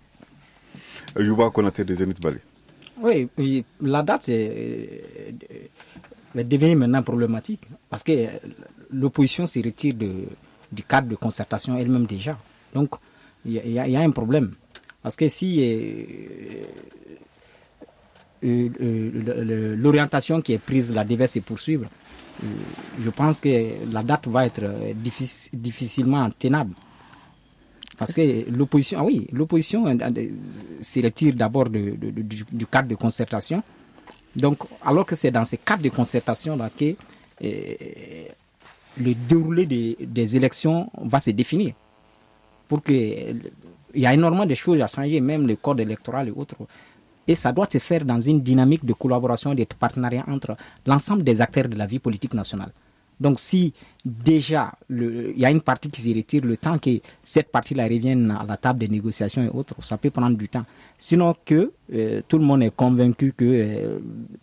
Je vois qu'on a été des Zénith Bali. Oui, oui, la date est, est devenue maintenant problématique. Parce que l'opposition se retire de, du cadre de concertation elle-même déjà. Donc, il y, y, y a un problème. Parce que si euh, euh, euh, l'orientation qui est prise là devait se poursuivre, euh, je pense que la date va être difficile, difficilement tenable. Parce que l'opposition, ah oui, l'opposition se retire d'abord de, de, de, du, du cadre de concertation. Donc, alors que c'est dans ces cadres de concertation-là que euh, le déroulé des, des élections va se définir. Pour que, il y a énormément de choses à changer, même le code électoral et autres. Et ça doit se faire dans une dynamique de collaboration et de partenariat entre l'ensemble des acteurs de la vie politique nationale. Donc, si déjà il y a une partie qui se retire, le temps que cette partie-là revienne à la table des négociations et autres, ça peut prendre du temps. Sinon que euh, tout le monde est convaincu que euh,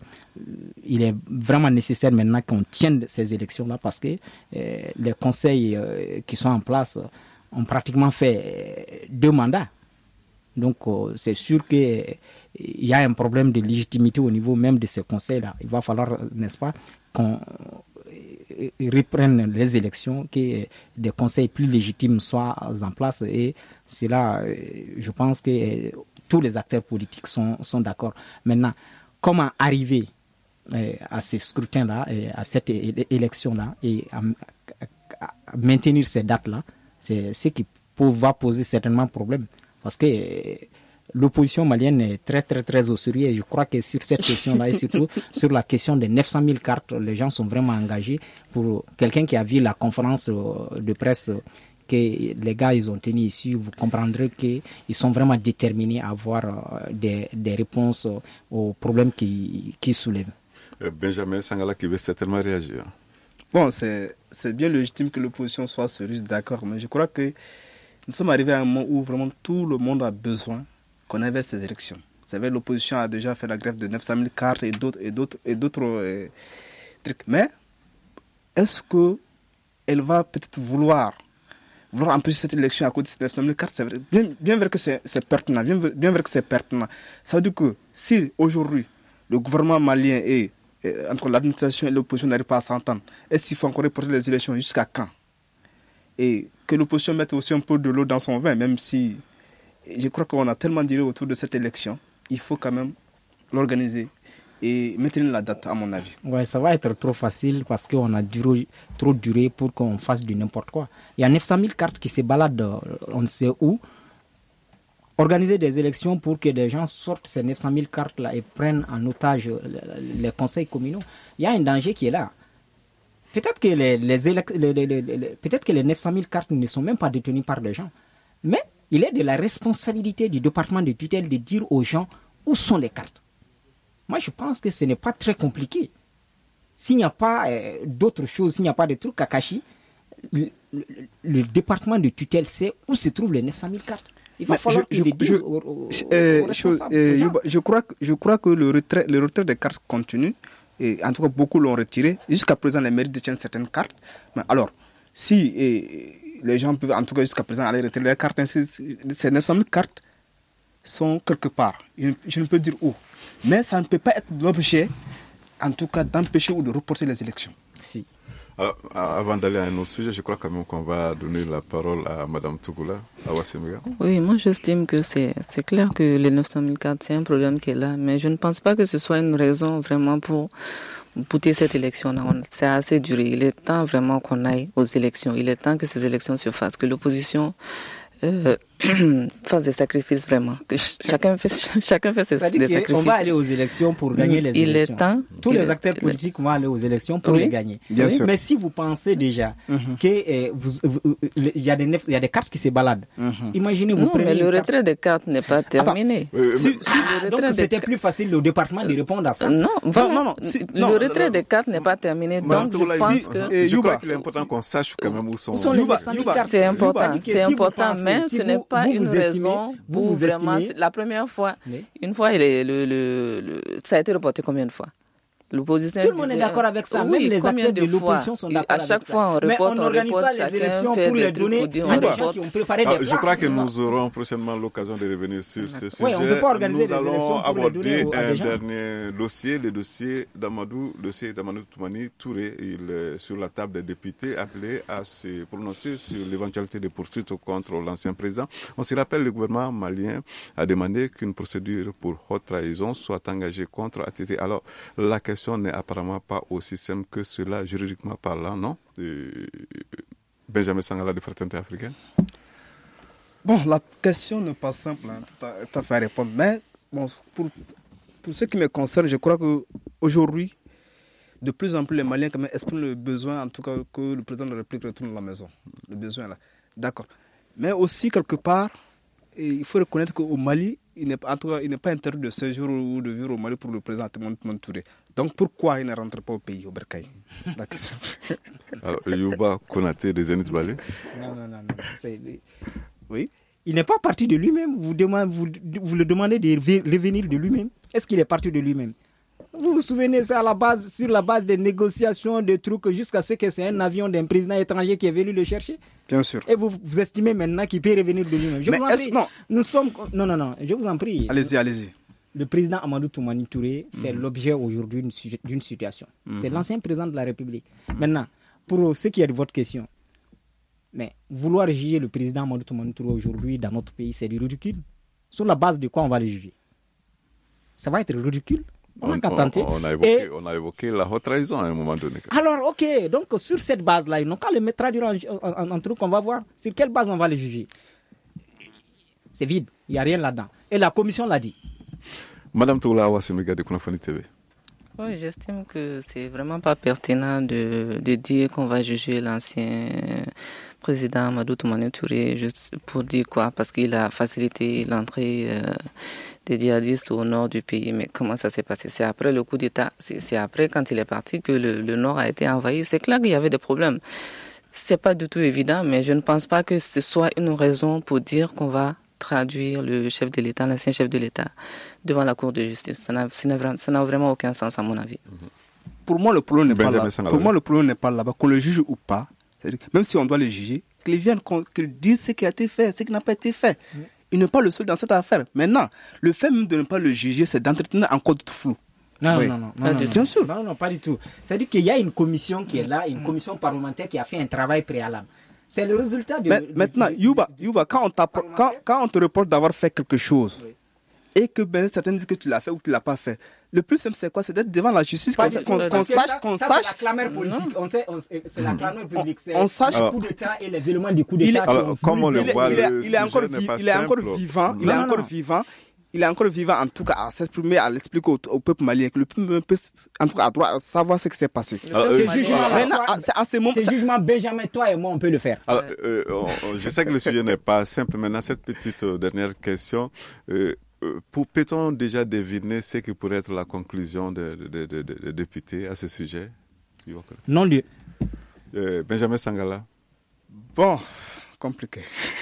il est vraiment nécessaire maintenant qu'on tienne ces élections-là parce que euh, les conseils euh, qui sont en place ont pratiquement fait euh, deux mandats. Donc, euh, c'est sûr qu'il euh, y a un problème de légitimité au niveau même de ces conseils-là. Il va falloir, n'est-ce pas, qu'on reprennent les élections, que des conseils plus légitimes soient en place. Et c'est là, je pense que tous les acteurs politiques sont, sont d'accord. Maintenant, comment arriver à ce scrutin-là, à cette élection-là, et à, à, à maintenir ces dates-là, c'est ce qui va poser certainement problème. Parce que l'opposition malienne est très, très, très au sérieux. Et je crois que sur cette question-là, et surtout sur la question des neuf cent mille cartes, les gens sont vraiment engagés. Pour quelqu'un qui a vu la conférence de presse que les gars ils ont tenue ici, vous comprendrez qu'ils sont vraiment déterminés à avoir des, des réponses aux problèmes qu'ils qui soulèvent. Benjamin Sangala qui veut certainement réagir. Bon, c'est, c'est bien légitime que l'opposition soit sérieuse, d'accord, mais je crois que nous sommes arrivés à un moment où vraiment tout le monde a besoin qu'on avait ces élections. Vous savez, l'opposition a déjà fait la grève de neuf cent mille cartes et d'autres, et d'autres, et d'autres euh, trucs. Mais est-ce qu'elle va peut-être vouloir, vouloir empêcher cette élection à cause de ces neuf cent mille cartes? C'est vrai, bien, bien vrai que c'est, c'est pertinent. Bien, bien vrai que c'est pertinent. Ça veut dire que si aujourd'hui le gouvernement malien et, et entre l'administration et l'opposition n'arrivent pas à s'entendre, est-ce qu'il faut encore reporter les élections jusqu'à quand? Et que l'opposition mette aussi un peu de l'eau dans son vin, même si je crois qu'on a tellement duré autour de cette élection, il faut quand même l'organiser et maintenir la date, à mon avis. Ouais, ça va être trop facile parce qu'on a duré, trop duré pour qu'on fasse du n'importe quoi. Il y a neuf cent mille cartes qui se baladent, on ne sait où. Organiser des élections pour que des gens sortent ces neuf cent mille cartes-là et prennent en otage les conseils communaux. Il y a un danger qui est là. Peut-être que les, les, élec- les, les, les, les, peut-être que les neuf cent mille cartes ne sont même pas détenues par les gens. Mais il est de la responsabilité du département de tutelle de dire aux gens où sont les cartes. Moi, je pense que ce n'est pas très compliqué. S'il n'y a pas euh, d'autres choses, s'il n'y a pas de trucs à cacher, le, le, le département de tutelle sait où se trouvent les neuf cent mille cartes. Il va Mais falloir je, qu'il les dise aux, aux, euh, aux responsables. Euh, je, je, crois, je crois que le retrait, le retrait des cartes continue. Et en tout cas, beaucoup l'ont retiré. Jusqu'à présent, les mairies détiennent certaines cartes. Mais alors, si et, les gens peuvent, en tout cas, jusqu'à présent, aller retirer les cartes, ainsi, ces neuf cent mille cartes sont quelque part. Je, je ne peux dire où. Mais ça ne peut pas être l'objet, en tout cas, d'empêcher ou de reporter les élections. Si. Alors, avant d'aller à un autre sujet, je crois quand même qu'on va donner la parole à Mme Tougoula, à Wassemega. Oui, moi j'estime que c'est, c'est clair que les neuf cent mille cartes, c'est un problème qui est là, mais je ne pense pas que ce soit une raison vraiment pour bouter cette élection-là. C'est assez duré. Il est temps vraiment qu'on aille aux élections. Il est temps que ces élections se fassent, que l'opposition euh, fasse des sacrifices vraiment. Que chacun fait, chacun fait ses, des sacrifices. On va aller aux élections pour gagner les il élections. Est temps, Tous les est, acteurs politiques est, vont aller aux élections pour oui, les gagner. Bien oui. sûr. Mais si vous pensez déjà mm-hmm. qu'il eh, y, a des neuf, y a des cartes qui se baladent, mm-hmm. imaginez vous non, prenez mais le retrait carte... des cartes n'est pas terminé. Euh, si, si, donc c'était cartes... plus facile au département de répondre à ça. Non, voilà. non, non, si, le non, retrait non, des cartes n'est pas terminé. Donc je pense si, que... Euh, je crois qu'il est important qu'on sache quand même où sont, où sont les Yuba, Yuba, cartes. C'est important, Yuba, c'est si important, pensez, mais si ce vous, n'est pas vous une vous raison estimez, pour vous vraiment... estimez... La première fois, oui. une fois, il est, le, le, le, ça a été reporté combien de fois? L'opposition Tout le monde est disait- d'accord avec ça. Oui, Même les combien acteurs de fois? l'opposition sont Et d'accord à avec chaque ça. fois, on Mais reporte, on on n'organise reporte, pas les chacun élections fait pour des les trucs donner pour dire, à on des gens reporte. qui ont préparé Ah, des je plans. crois que nous aurons prochainement l'occasion de revenir sur ce sujet. Oui, on ne peut pas organiser nous des allons élections pour les aborder donner aux- à un des gens. dernier dossier, le dossier d'Amadou, le dossier d'Amadou Toumani Touré. Il est sur la table des députés appelés à se prononcer sur l'éventualité de poursuites contre l'ancien président. On se rappelle, le gouvernement malien a demandé qu'une procédure pour haute trahison soit engagée contre A T T. Alors, la question n'est apparemment pas aussi simple que cela, juridiquement parlant, non? Euh, Benjamin Sangala de Fraternité africaine. Bon, la question n'est pas simple, hein, tout, à, tout à fait à répondre. Mais bon, pour, pour ce qui me concerne, je crois qu'aujourd'hui, de plus en plus, les Maliens quand même expriment le besoin, en tout cas, que le président de la République retourne à la maison. Le besoin est là. D'accord. Mais aussi, quelque part, et il faut reconnaître qu'au Mali, il n'est, en tout cas, il n'est pas interdit de séjour ou de vivre au Mali pour le président Toumani Touré. Donc pourquoi il ne rentre pas au pays, au Bercail? La question. Alors, Yuba Konaté des Zénith Balé. Non, non, non. non. C'est- Oui. Il n'est pas parti de lui-même. Vous, demandez, vous, vous le demandez de rev- revenir de lui-même. Est-ce qu'il est parti de lui-même? Vous vous souvenez, c'est à la base, sur la base des négociations, des trucs, jusqu'à ce que c'est un avion d'un président étranger qui est venu le chercher. Bien sûr. Et vous, vous estimez maintenant qu'il peut revenir de lui-même. Je Mais vous en est-ce- prie. non. Nous sommes. Non, non, non. Je vous en prie. Allez-y, allez-y. Le président Amadou Toumani Touré fait l'objet aujourd'hui d'une su- d'une situation. C'est l'ancien président de la République. Maintenant, pour ce qui est de votre question, mais vouloir juger le président Amadou Toumani Touré aujourd'hui dans notre pays, c'est du ridicule. Sur la base de quoi on va le juger? Ça va être ridicule. On n'a qu'à tenter. on a évoqué, Et- on a évoqué la haute trahison à un moment donné. alors, ok, donc sur cette base-là, ils n'ont qu'à le mettre traduire en, en, en- en truc qu'on va voir. Sur quelle base on va les juger? C'est vide, il n'y a rien là-dedans. Et la commission l'a dit. Madame Toula Wassemega de Kunafoni T V. Oui, j'estime que c'est vraiment pas pertinent de, de dire qu'on va juger l'ancien président Amadou Toumani Touré juste pour dire quoi, parce qu'il a facilité l'entrée euh, des djihadistes au nord du pays. Mais comment ça s'est passé? C'est après le coup d'État, c'est, c'est après quand il est parti que le, le nord a été envahi. C'est clair qu'il y avait des problèmes. C'est pas du tout évident, mais je ne pense pas que ce soit une raison pour dire qu'on va traduire le chef de l'État, l'ancien chef de l'État, devant la Cour de justice. Ça n'a, ça n'a vra- ça n'a vraiment aucun sens à mon avis. Pour moi, le problème n'est pas Benjamin là. Sangala. Pour moi, le problème n'est pas là-bas. Qu'on le juge ou pas, c'est-à-dire, même si on doit le juger, qu'il vienne, qu'on- qu'il dise ce qui a été fait, ce qui n'a pas été fait. Il n'est pas le seul dans cette affaire. Maintenant, le fait même de ne pas le juger, c'est d'entretenir encore du flou. Non, Oui. non, non, Pas non, du non, tout. Bien non. sûr. Non, non, pas du tout. C'est-à-dire qu'il y a une commission qui est là, une commission parlementaire qui a fait un travail préalable. C'est le résultat de. Mais de- maintenant, de- Yuba, de- Yuba quand, on t'appro- quand, quand on te reproche d'avoir fait quelque chose, et que ben, certains disent que tu l'as fait ou que tu ne l'as pas fait, le plus simple, c'est quoi? C'est d'être devant la justice, Pas qu'on, du qu'on- tout, qu'on parce que sache, ça- qu'on ça, sache. c'est la clameur politique. On sait, on sait- c'est la clameur publique. C'est on sache- le coup d'État et les éléments du coup Il d'État. est- qui Alors, ont comme on voulu le il est, voit, il est- le il est encore, sujet n'est vi- pas il est encore simple. vivant, il est Non, encore non. vivant, il est encore vivant en tout cas à s'exprimer, à l'expliquer au, au peuple malien, que le peuple peut, en tout cas, a droit à savoir ce qui s'est passé. Alors, peuple euh, Ce jugement, alors, Maintenant, à- c'est à ce moment, ce ça- jugement, Benjamin, toi et moi, on peut le faire. Alors, euh, on- on- je sais que le sujet n'est pas simple. Maintenant, cette petite euh, dernière question. Euh, euh, pour- peut-on déjà deviner ce qui pourrait être la conclusion des de, de, de, de députés à ce sujet? Non-lieu. Euh, Benjamin Sangala. bon, compliqué.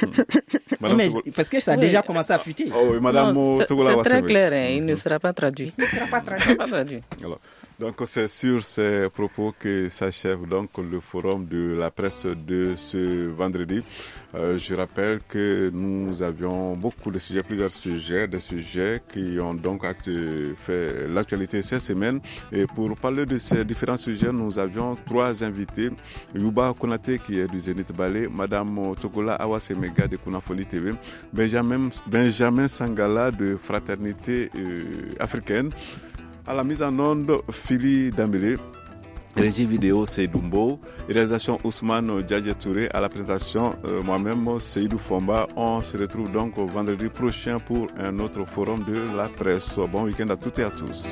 Madame Mais- Togo- parce que ça a Oui. déjà commencé à fuiter. Oh oui, Madame Non, c'est, Togola c'est très Wassemega. clair, hein, il ne sera pas traduit. Il ne sera pas traduit. Alors, donc c'est sur ces propos que s'achève donc le forum de la presse de ce vendredi. Euh, je rappelle que nous avions beaucoup de sujets, plusieurs sujets, des sujets qui ont donc actu- fait l'actualité cette semaine. Et pour parler de ces différents sujets, nous avions trois invités. Yuba Konaté qui est du Zénith Balé, Madame Togola Awasemega de Kunafoni T V, Benjamin, Benjamin Sangala de Fraternité euh, africaine. À la mise en onde, Philly Dambélé. Régie vidéo, Seydou réalisation Ousmane Djadje Touré. À la présentation, euh, moi-même, Seydou Fomba. On se retrouve donc au vendredi prochain pour un autre forum de la presse. Bon week-end à toutes et à tous.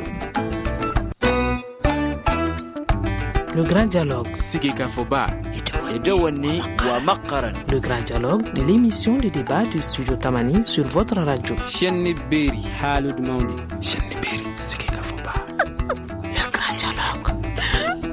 Le grand dialogue. Sigeka Foba. Edewani wa makaran. Le grand dialogue de l'émission de débat du studio Tamani sur votre radio. Chenni Beri. Halud Maundi. Chenni